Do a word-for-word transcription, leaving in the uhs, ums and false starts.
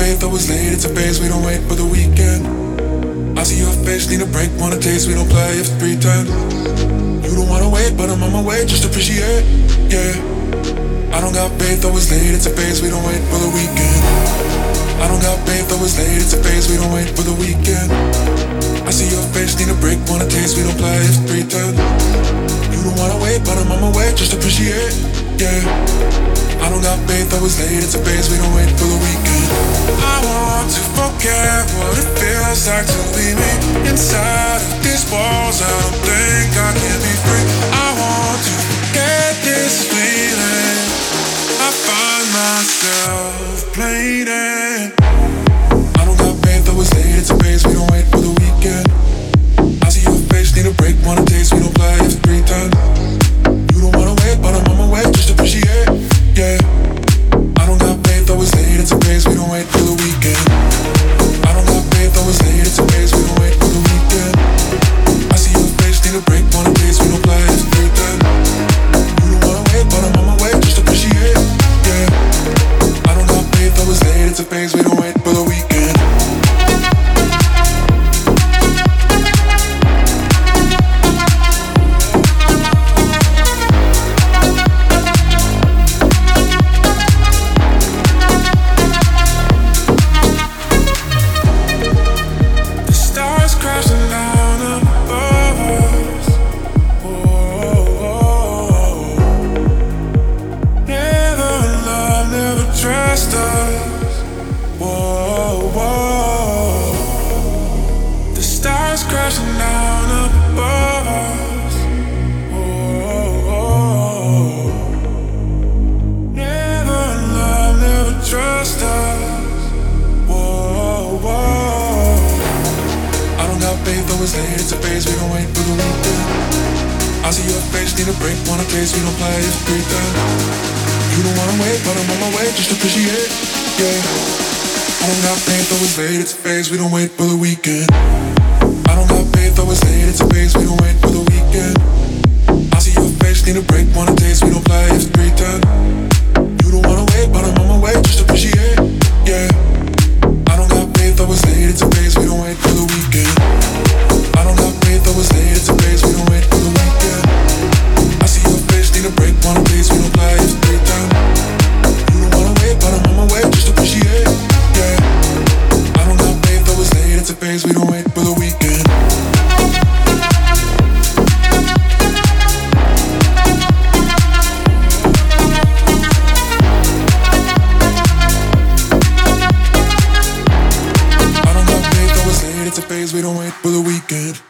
faith, always late, it's a phase, we don't wait for the weekend. I see your face, need a break, wanna taste, we don't play, it's pretend. You don't wanna wait, but I'm on my way, just appreciate, yeah. I don't got faith, always late, it's a phase, we don't wait for the weekend. I don't got faith, always late, it's a phase, we don't wait for the weekend. I see your face, need a break, wanna taste, we don't play, it's pretend. You don't wanna wait, but I'm on my way, just appreciate, yeah. I don't got faith, always late, it's a phase, we don't wait for the weekend. I want to forget what it feels like to be me. Inside of these walls, I don't think I can be free. I want to get this feeling. I find myself playing. I don't got faith, always late, it's a phase, we don't wait for the weekend. I see your face, need a break, wanna taste, we don't play, it's pretend. You don't wanna wait, but I'm on my way, just appreciate, yeah. I don't got faith, always late, it's a phase, we don't wait for the weekend. I don't got faith, always late, it's a phase, we don't wait for the weekend. I see your face, need a break, wanna taste, we don't play, it's pretend. You don't wanna wait, but I'm on my way, just appreciate, yeah. I don't got faith, always late, it's a phase, we don't wait for the weekend. Always late, it's a phase, we don't wait for the weekend. I see your face, need a break, wanna taste, we don't play, it's pretend. You don't wanna wait, but I'm on my way, just appreciate, yeah. I don't got faith, always late, it's a phase, we don't wait for the weekend. I don't got faith, always late, it's a phase, we don't wait for the weekend. I see your face, need a break, wanna taste, we don't play, it's pretend. You don't wanna wait, but I'm on my way, just appreciate, yeah. I don't got faith, always late, it's a phase, we don't wait for the weekend. I don't got faith, always late, it's a phase, we don't wait for the weekend. I see your face, need a break, wanna taste, we don't play, it's pretend. You don't wanna wait, but I'm on my way, just appreciate, yeah. I don't got faith, always late, it's a phase, we don't wait for the weekend. I don't got faith, always late, it's a phase, we don't wait for the weekend.